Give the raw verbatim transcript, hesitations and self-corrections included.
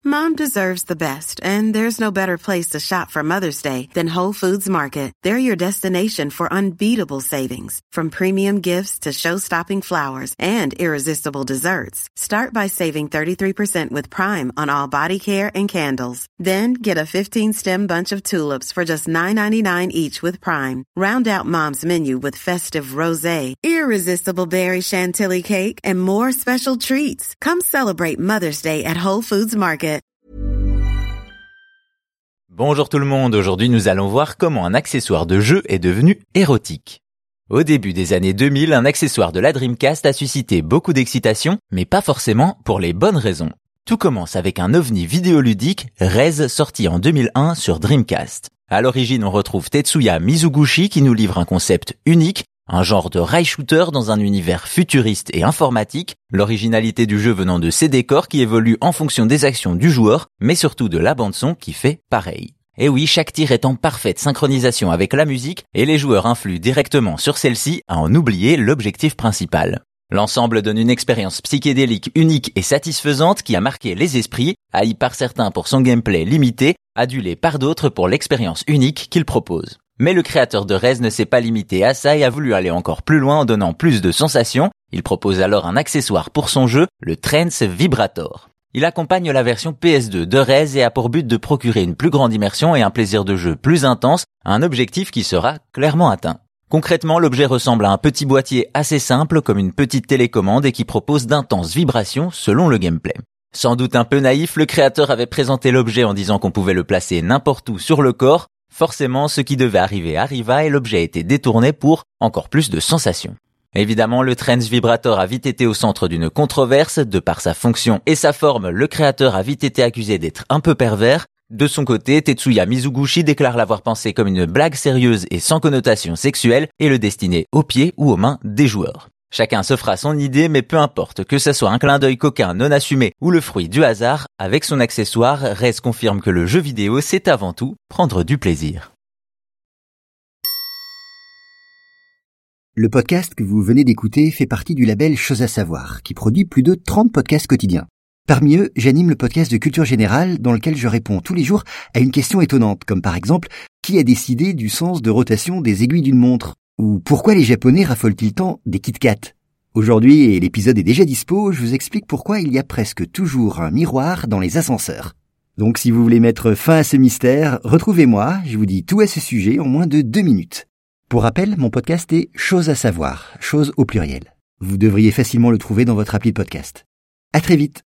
Mom deserves the best, and there's no better place to shop for Mother's Day than Whole Foods Market. They're your destination for unbeatable savings, from premium gifts to show-stopping flowers and irresistible desserts. Start by saving thirty-three percent with Prime on all body care and candles. Then get a fifteen-stem bunch of tulips for just nine ninety-nine each with Prime. Round out Mom's menu with festive rosé, irresistible berry chantilly cake, and more special treats. Come celebrate Mother's Day at Whole Foods Market. Bonjour tout le monde, aujourd'hui nous allons voir comment un accessoire de jeu est devenu érotique. Au début des années deux mille, un accessoire de la Dreamcast a suscité beaucoup d'excitation, mais pas forcément pour les bonnes raisons. Tout commence avec un ovni vidéoludique, Rez, sorti en deux mille un sur Dreamcast. À l'origine, on retrouve Tetsuya Mizuguchi qui nous livre un concept unique, un genre de rail shooter dans un univers futuriste et informatique, l'originalité du jeu venant de ses décors qui évoluent en fonction des actions du joueur, mais surtout de la bande-son qui fait pareil. Et oui, chaque tir est en parfaite synchronisation avec la musique et les joueurs influent directement sur celle-ci à en oublier l'objectif principal. L'ensemble donne une expérience psychédélique unique et satisfaisante qui a marqué les esprits, haï par certains pour son gameplay limité, adulé par d'autres pour l'expérience unique qu'il propose. Mais le créateur de Rez ne s'est pas limité à ça et a voulu aller encore plus loin en donnant plus de sensations. Il propose alors un accessoire pour son jeu, le Trance Vibrator. Il accompagne la version P S deux de Rez et a pour but de procurer une plus grande immersion et un plaisir de jeu plus intense, un objectif qui sera clairement atteint. Concrètement, l'objet ressemble à un petit boîtier assez simple comme une petite télécommande et qui propose d'intenses vibrations selon le gameplay. Sans doute un peu naïf, le créateur avait présenté l'objet en disant qu'on pouvait le placer n'importe où sur le corps. Forcément, ce qui devait arriver arriva et l'objet a été détourné pour encore plus de sensations. Évidemment, le Trance Vibrator a vite été au centre d'une controverse. De par sa fonction et sa forme, le créateur a vite été accusé d'être un peu pervers. De son côté, Tetsuya Mizuguchi déclare l'avoir pensé comme une blague sérieuse et sans connotation sexuelle et le destiner aux pieds ou aux mains des joueurs. Chacun se fera son idée, mais peu importe que ça soit un clin d'œil coquin non assumé ou le fruit du hasard, avec son accessoire, Rez confirme que le jeu vidéo, c'est avant tout prendre du plaisir. Le podcast que vous venez d'écouter fait partie du label Chose à savoir, qui produit plus de trente podcasts quotidiens. Parmi eux, j'anime le podcast de culture générale dans lequel je réponds tous les jours à une question étonnante, comme par exemple, qui a décidé du sens de rotation des aiguilles d'une montre ? Ou pourquoi les Japonais raffolent-ils tant des Kit Kat ? Aujourd'hui, et l'épisode est déjà dispo, je vous explique pourquoi il y a presque toujours un miroir dans les ascenseurs. Donc si vous voulez mettre fin à ce mystère, retrouvez-moi, je vous dis tout à ce sujet en moins de deux minutes. Pour rappel, mon podcast est Chose à savoir, chose au pluriel. Vous devriez facilement le trouver dans votre appli de podcast. À très vite.